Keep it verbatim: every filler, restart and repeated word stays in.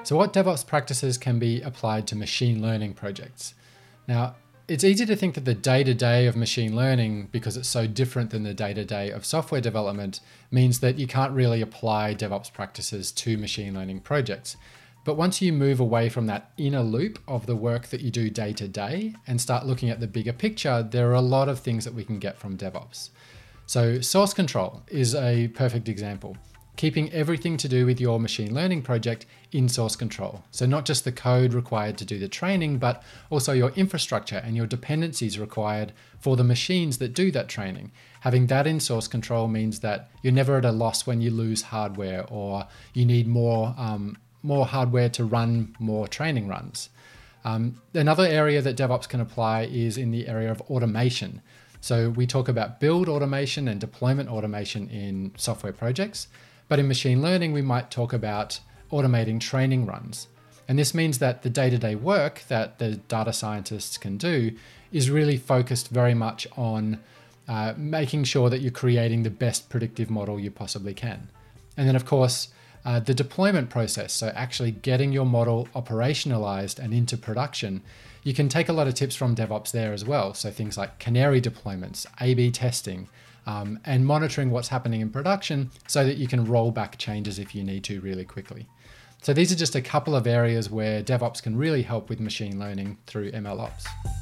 So what DevOps practices can be applied to machine learning projects? Now, it's easy to think that the day-to-day of machine learning, because it's so different than the day-to-day of software development, means that you can't really apply DevOps practices to machine learning projects. But once you move away from that inner loop of the work that you do day to day and start looking at the bigger picture, there are a lot of things that we can get from DevOps. So source control is a perfect example. Keeping everything to do with your machine learning project in source control. So not just the code required to do the training, but also your infrastructure and your dependencies required for the machines that do that training. Having that in source control means that you're never at a loss when you lose hardware or you need more um, more hardware to run more training runs. Um, another area that DevOps can apply is in the area of automation. So we talk about build automation and deployment automation in software projects, but in machine learning, we might talk about automating training runs. And this means that the day-to-day work that the data scientists can do is really focused very much on uh, making sure that you're creating the best predictive model you possibly can. And then of course, Uh, the deployment process, so actually getting your model operationalized and into production, you can take a lot of tips from DevOps there as well. So things like canary deployments, A B testing, um, and monitoring what's happening in production so that you can roll back changes if you need to really quickly. So these are just a couple of areas where DevOps can really help with machine learning through MLOps.